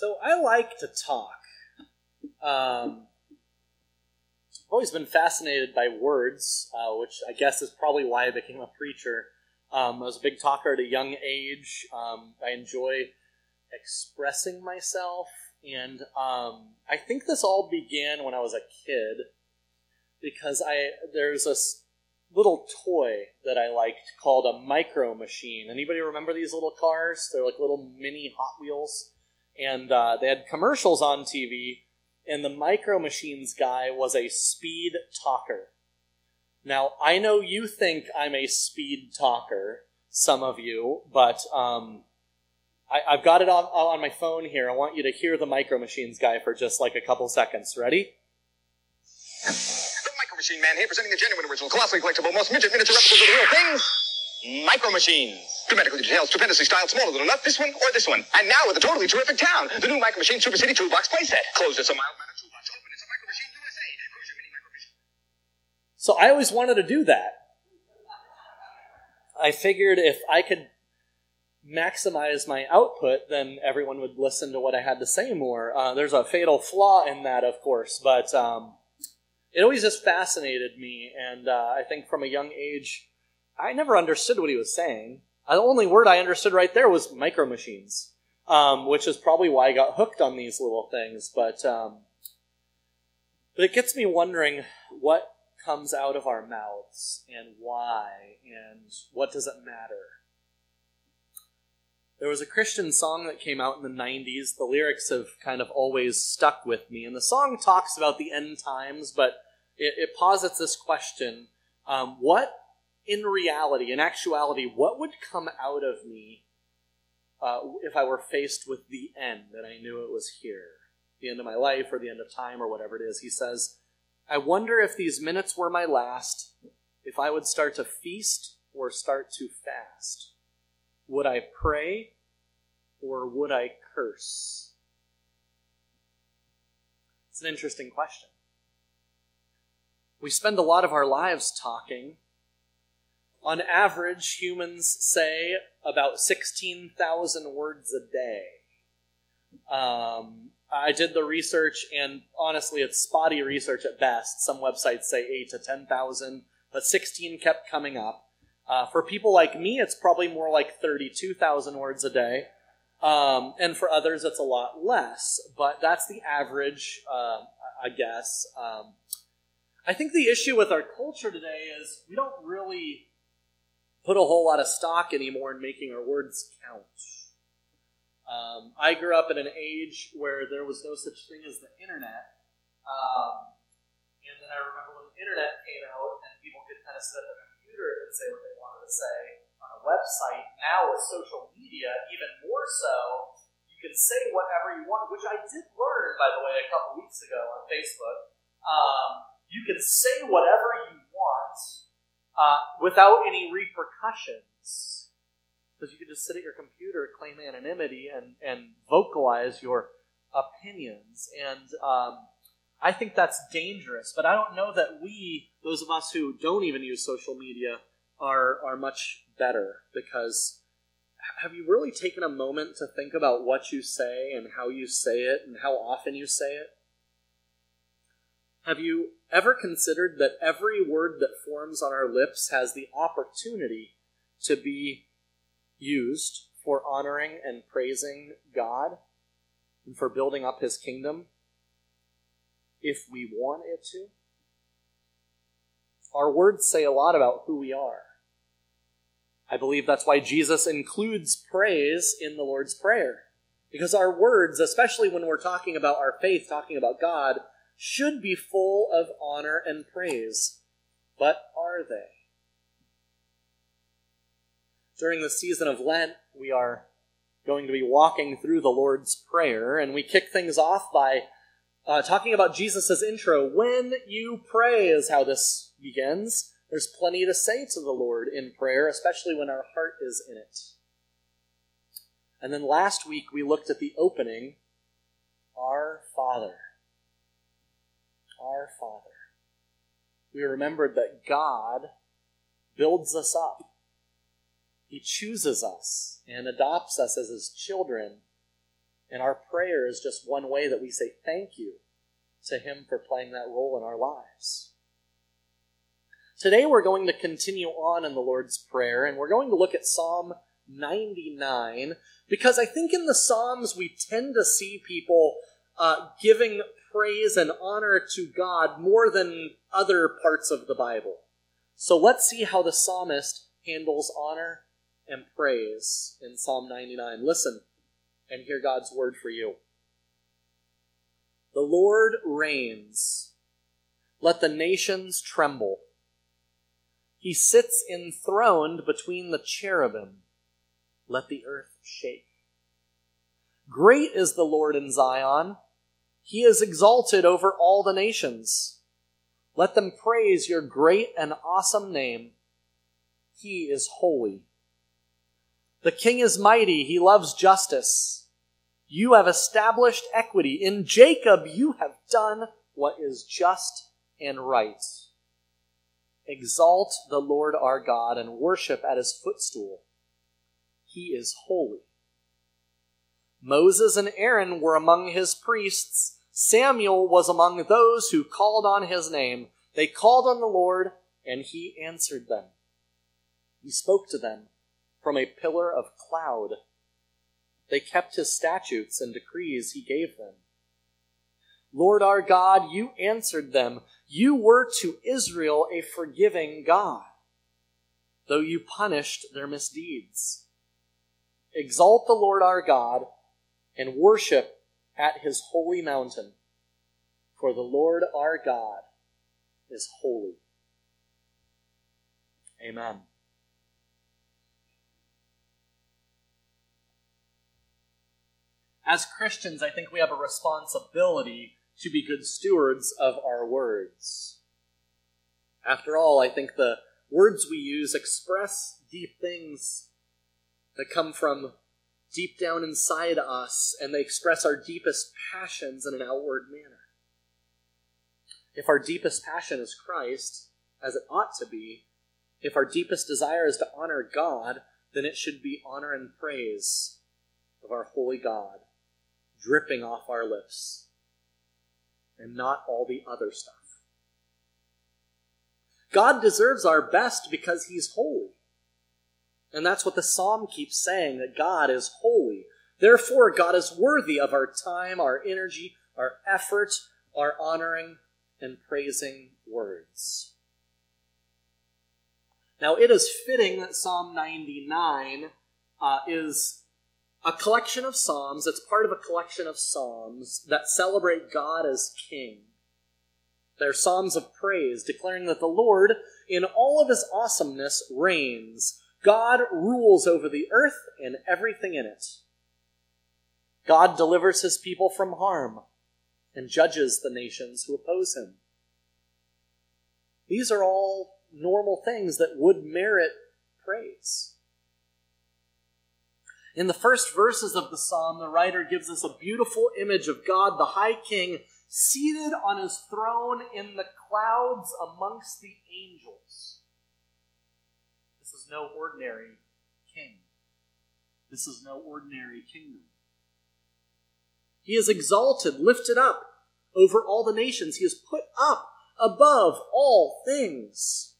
So I like to talk. I've always been fascinated by words, which I guess is probably why I became a preacher. I was a big talker at a young age. I enjoy expressing myself, and I think this all began when I was a kid, because there's this little toy that I liked called a Micro Machine. Anybody remember these little cars? They're like little mini Hot Wheels, and they had commercials on TV, and the Micro Machines guy was a speed talker. Now, I know you think I'm a speed talker, some of you, but I've got it on my phone here. I want you to hear the Micro Machines guy for just like a couple seconds. Ready? The Micro Machine Man here, presenting the genuine, original, colossally collectible, most miniature replicas of the real things. Micro Machines. Dramatically detailed, stupendously styled, smaller than enough, this one or this one. And now with a totally terrific town. The new Micro Machine Super City Toolbox playset. Closed, it's a mild-mannered toolbox. Open, it's a Micro Machine USA. Cruise your mini Micro Machine. So I always wanted to do that. I figured if I could maximize my output, then everyone would listen to what I had to say more. There's a fatal flaw in that, of course, but it always just fascinated me, and I think from a young age, I never understood what he was saying. The only word I understood right there was Micro Machines, which is probably why I got hooked on these little things, but it gets me wondering what comes out of our mouths, and why, and what does it matter? There was a Christian song that came out in the 90s. The lyrics have kind of always stuck with me. And the song talks about the end times, but it posits this question. What, in reality, in actuality, what would come out of me if I were faced with the end and I knew it was here? The end of my life or the end of time or whatever it is. He says, I wonder if these minutes were my last, if I would start to feast or start to fast. Would I pray or would I curse? It's an interesting question. We spend a lot of our lives talking. On average, humans say about 16,000 words a day. I did the research, and honestly, it's spotty research at best. Some websites say 8 to 10,000, but 16 kept coming up. For people like me, it's probably more like 32,000 words a day. And for others, it's a lot less. But that's the average, I guess. I think the issue with our culture today is we don't really put a whole lot of stock anymore in making our words count. I grew up in an age where there was no such thing as the internet. And then I remember when the internet came out and people could kind of sit at their computer and say what they wanted to say on a website. Now with social media, even more so, you can say whatever you want, which I did learn, by the way, a couple weeks ago on Facebook. You can say whatever you want without any repercussions. Because you can just sit at your computer, claim anonymity, and vocalize your opinions. And I think that's dangerous, but I don't know that we, those of us who don't even use social media, are much better, because have you really taken a moment to think about what you say and how you say it and how often you say it? Have you ever considered that every word that forms on our lips has the opportunity to be used for honoring and praising God and for building up His kingdom, if we want it to? Our words say a lot about who we are. I believe that's why Jesus includes praise in the Lord's Prayer. Because our words, especially when we're talking about our faith, talking about God, should be full of honor and praise. But are they? During the season of Lent, we are going to be walking through the Lord's Prayer, and we kick things off by talking about Jesus' intro. When you pray is how this begins. There's plenty to say to the Lord in prayer, especially when our heart is in it. And then last week we looked at the opening, Our Father. Our Father. We remembered that God builds us up. He chooses us and adopts us as His children. And our prayer is just one way that we say thank you to him for playing that role in our lives. Today we're going to continue on in the Lord's Prayer, and we're going to look at Psalm 99, because I think in the Psalms we tend to see people giving praise and honor to God more than other parts of the Bible. So let's see how the psalmist handles honor and praise in Psalm 99. Listen and hear God's word for you. The Lord reigns. Let the nations tremble. He sits enthroned between the cherubim. Let the earth shake. Great is the Lord in Zion. He is exalted over all the nations. Let them praise your great and awesome name. He is holy. The King is mighty. He loves justice. You have established equity. In Jacob you have done what is just and right. Exalt the Lord our God and worship at his footstool. He is holy. Moses and Aaron were among his priests. Samuel was among those who called on his name. They called on the Lord, and he answered them. He spoke to them from a pillar of cloud. They kept his statutes and decrees he gave them. Lord our God, you answered them. You were to Israel a forgiving God, though you punished their misdeeds. Exalt the Lord our God and worship at his holy mountain, for the Lord our God is holy. Amen. As Christians, I think we have a responsibility to be good stewards of our words. After all, I think the words we use express deep things that come from deep down inside us, and they express our deepest passions in an outward manner. If our deepest passion is Christ, as it ought to be, if our deepest desire is to honor God, then it should be honor and praise of our holy God dripping off our lips, and not all the other stuff. God deserves our best because he's holy. And that's what the psalm keeps saying, that God is holy. Therefore, God is worthy of our time, our energy, our effort, our honoring and praising words. Now, it is fitting that Psalm 99 is a collection of psalms. It's part of a collection of psalms that celebrate God as King. They're psalms of praise, declaring that the Lord, in all of his awesomeness, reigns. God rules over the earth and everything in it. God delivers his people from harm and judges the nations who oppose him. These are all normal things that would merit praise. In the first verses of the psalm, the writer gives us a beautiful image of God, the high king, seated on his throne in the clouds amongst the angels. This is no ordinary king. This is no ordinary kingdom. He is exalted, lifted up over all the nations. He is put up above all things.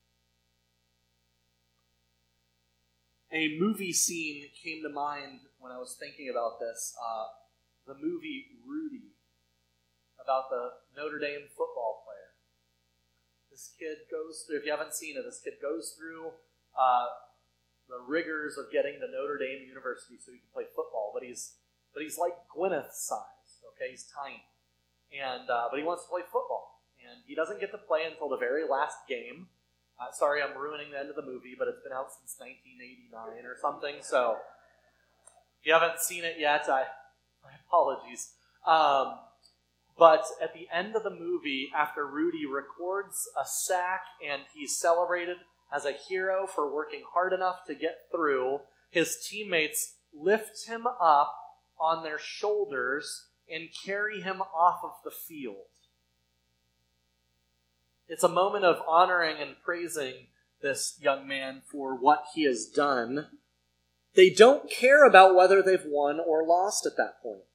A movie scene came to mind when I was thinking about this. The movie Rudy, about the Notre Dame football player. This kid goes through, if you haven't seen it, this kid goes through the rigors of getting to Notre Dame University so he can play football, but he's like Gwyneth size, okay? He's tiny. And but he wants to play football. And he doesn't get to play until the very last game. Sorry, I'm ruining the end of the movie, but it's been out since 1989 or something, so if you haven't seen it yet, my apologies. But at the end of the movie, after Rudy records a sack and he's celebrated as a hero for working hard enough to get through, his teammates lift him up on their shoulders and carry him off of the field. It's a moment of honoring and praising this young man for what he has done. They don't care about whether they've won or lost at that point.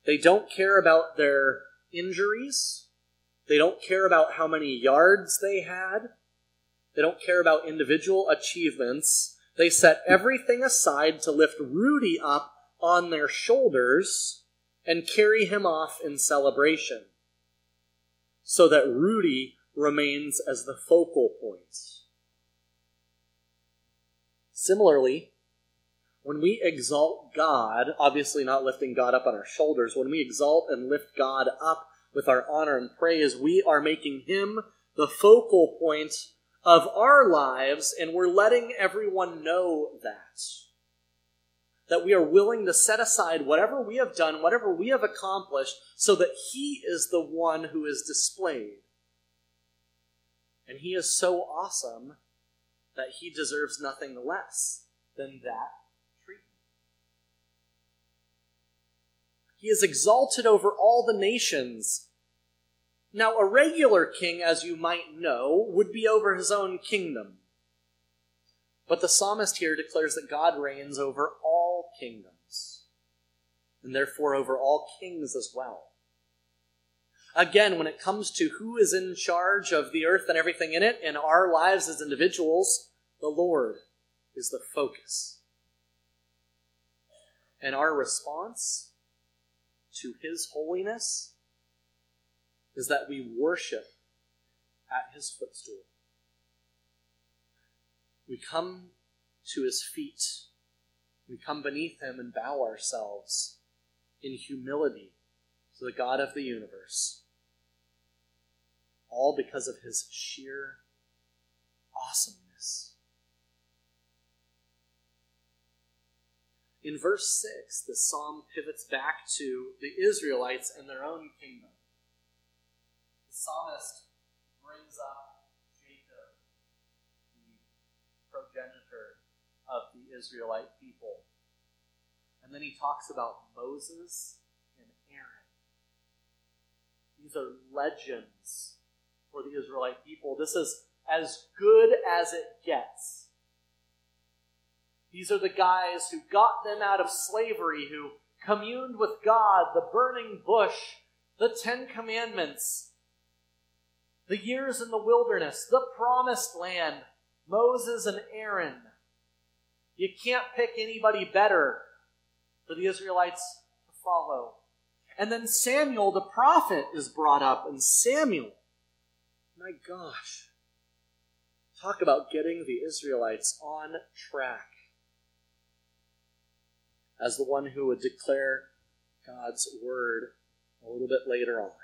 They don't care about their injuries. They don't care about how many yards they had. They don't care about individual achievements. They set everything aside to lift Rudy up on their shoulders and carry him off in celebration, so that Rudy remains as the focal point. Similarly, when we exalt God, obviously not lifting God up on our shoulders, when we exalt and lift God up with our honor and praise, we are making him the focal point of our lives, and we're letting everyone know that we are willing to set aside whatever we have done, whatever we have accomplished, so that he is the one who is displayed. And he is so awesome that he deserves nothing less than that treatment. He is exalted over all the nations. Now, a regular king, as you might know, would be over his own kingdom. But the psalmist here declares that God reigns over all kingdoms, and therefore over all kings as well. Again, when it comes to who is in charge of the earth and everything in it, in our lives as individuals, the Lord is the focus. And our response to his holiness is that we worship at his footstool. We come to his feet. We come beneath him and bow ourselves in humility to the God of the universe. All because of his sheer awesomeness. In verse 6, the psalm pivots back to the Israelites and their own kingdom. The psalmist brings up Jacob, the progenitor of the Israelite people. And then he talks about Moses and Aaron. These are legends for the Israelite people. This is as good as it gets. These are the guys who got them out of slavery, who communed with God, the burning bush, the 10 Commandments, the years in the wilderness, the promised land, Moses and Aaron. You can't pick anybody better for the Israelites to follow. And then Samuel, the prophet, is brought up. And Samuel, my gosh, talk about getting the Israelites on track as the one who would declare God's word a little bit later on.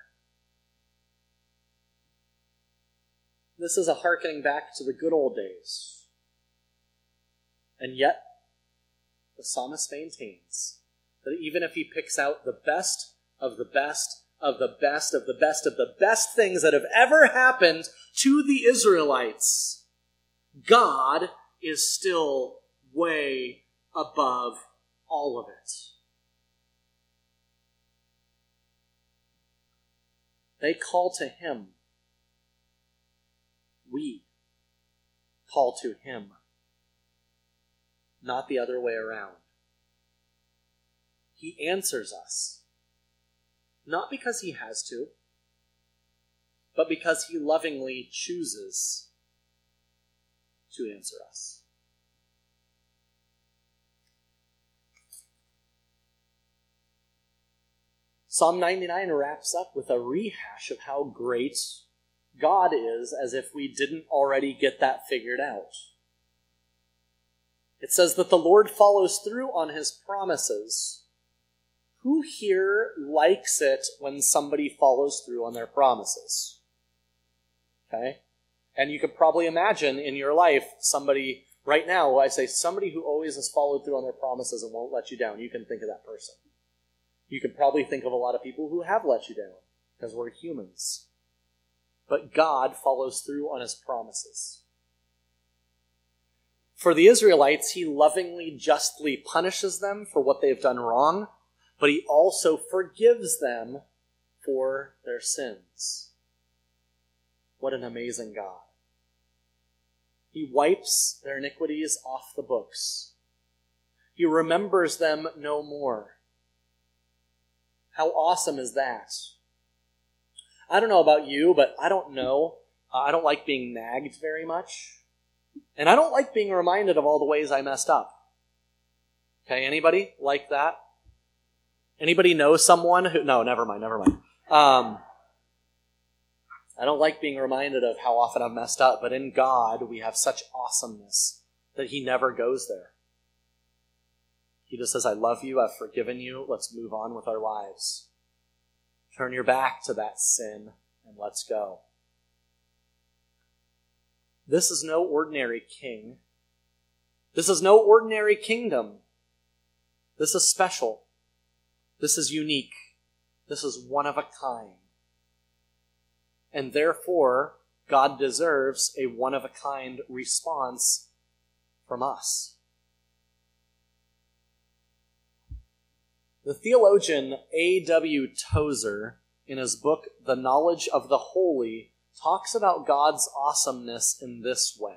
This is a hearkening back to the good old days. And yet, the psalmist maintains that even if he picks out the best of the best of the best of the best of the best things that have ever happened to the Israelites, God is still way above all of it. They call to him. We call to him. Not the other way around. He answers us. Not because he has to, but because he lovingly chooses to answer us. Psalm 99 wraps up with a rehash of how great God is, as if we didn't already get that figured out. It says that the Lord follows through on his promises. Who here likes it when somebody follows through on their promises? Okay? And you could probably imagine in your life somebody, right now, I say somebody who always has followed through on their promises and won't let you down. You can think of that person. You could probably think of a lot of people who have let you down, because we're humans. But God follows through on his promises. For the Israelites, he lovingly, justly punishes them for what they've done wrong, but he also forgives them for their sins. What an amazing God. He wipes their iniquities off the books. He remembers them no more. How awesome is that? I don't know about you, but I don't know. I don't like being nagged very much. And I don't like being reminded of all the ways I messed up. Okay, anybody like that? Anybody know someone who... No, never mind. I don't like being reminded of how often I've messed up, but in God we have such awesomeness that he never goes there. He just says, I love you, I've forgiven you, let's move on with our lives. Turn your back to that sin and let's go. This is no ordinary king. This is no ordinary kingdom. This is special. This is unique. This is one of a kind. And therefore, God deserves a one-of-a-kind response from us. The theologian A.W. Tozer, in his book, The Knowledge of the Holy, talks about God's awesomeness in this way.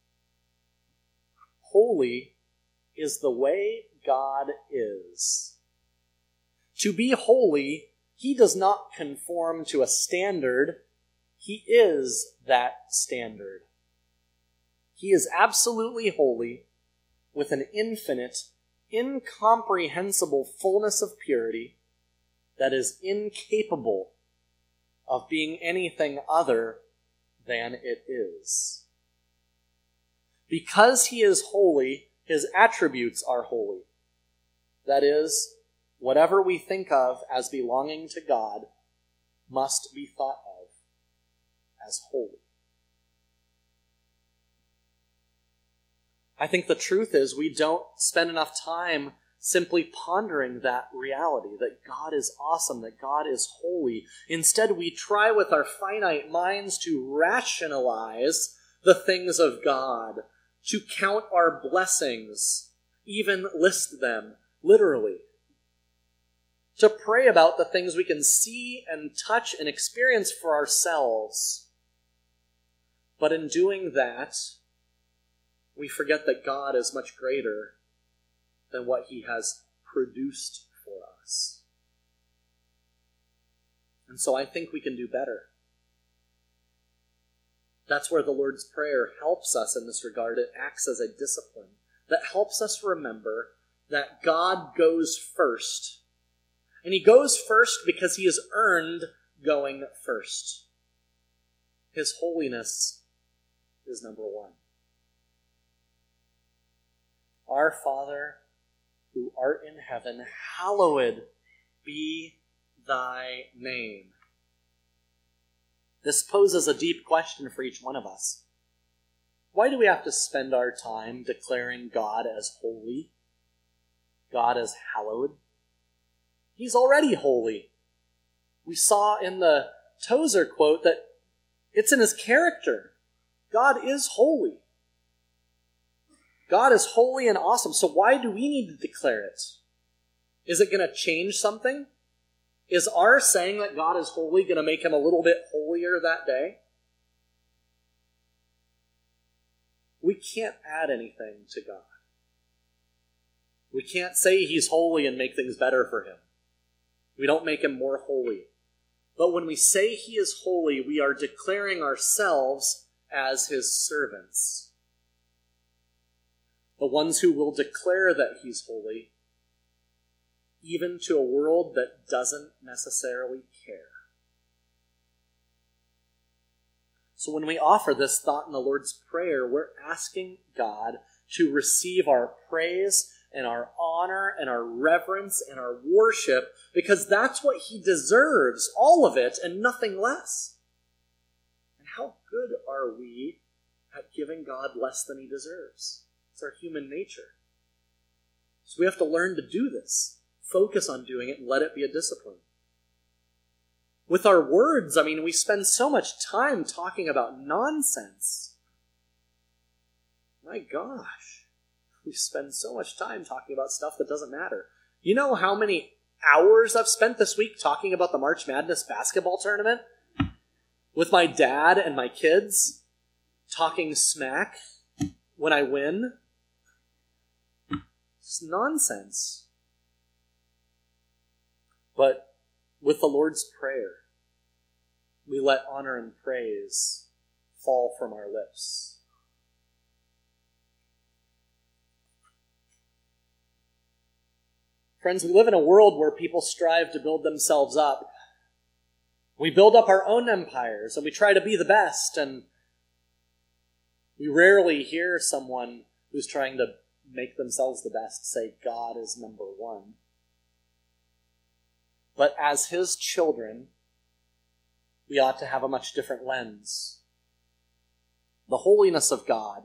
Holy is the way God is. To be holy, he does not conform to a standard. He is that standard. He is absolutely holy, with an infinite, incomprehensible fullness of purity that is incapable of being anything other than it is. Because he is holy, his attributes are holy. That is, whatever we think of as belonging to God must be thought of as holy. I think the truth is we don't spend enough time simply pondering that reality, that God is awesome, that God is holy. Instead, we try with our finite minds to rationalize the things of God, to count our blessings, even list them literally, to pray about the things we can see and touch and experience for ourselves. But in doing that, we forget that God is much greater than what he has produced for us. And so I think we can do better. That's where the Lord's Prayer helps us in this regard. It acts as a discipline that helps us remember that God goes first. And he goes first because he has earned going first. His holiness is number one. Our Father, who art in heaven, hallowed be thy name. This poses a deep question for each one of us. Why do we have to spend our time declaring God as holy? God as hallowed? He's already holy. We saw in the Tozer quote that it's in his character. God is holy. God is holy and awesome, so why do we need to declare it? Is it going to change something? Is our saying that God is holy going to make him a little bit holier that day? We can't add anything to God. We can't say he's holy and make things better for him. We don't make him more holy. But when we say he is holy, we are declaring ourselves as his servants. The ones who will declare that he's holy, even to a world that doesn't necessarily care. So when we offer this thought in the Lord's Prayer, we're asking God to receive our praise and our honor and our reverence and our worship, because that's what he deserves, all of it and nothing less. And how good are we at giving God less than he deserves? It's our human nature. So we have to learn to do this. Focus on doing it and let it be a discipline. With our words, we spend so much time talking about nonsense. My gosh. We spend so much time talking about stuff that doesn't matter. You know how many hours I've spent this week talking about the March Madness basketball tournament? With my dad and my kids, talking smack when I win? It's nonsense. But With the Lord's Prayer, we let honor and praise fall from our lips. Friends, we live in a world where people strive to build themselves up. We build up our own empires, and we try to be the best, and we rarely hear someone who's trying to make themselves the best say, God is number one. But as his children, we ought to have a much different lens. The holiness of God,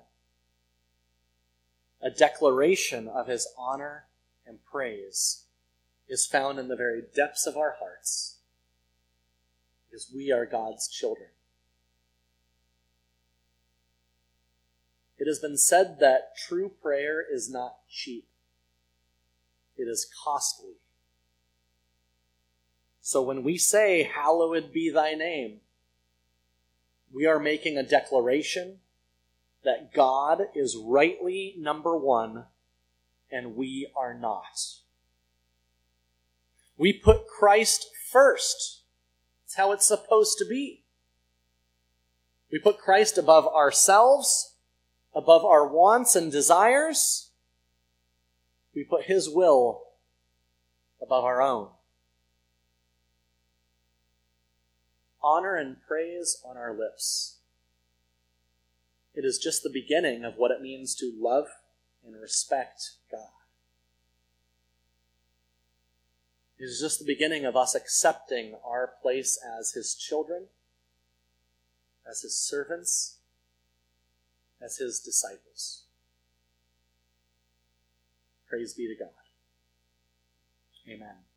a declaration of his honor and praise, is found in the very depths of our hearts, because we are God's children. It has been said that true prayer is not cheap. It is costly. So when we say, hallowed be thy name, we are making a declaration that God is rightly number one and we are not. We put Christ first. That's how it's supposed to be. We put Christ above ourselves, above our wants and desires. We put his will above our own. Honor and praise on our lips. It is just the beginning of what it means to love and respect God. It is just the beginning of us accepting our place as his children, as his servants, as his disciples. Praise be to God. Amen.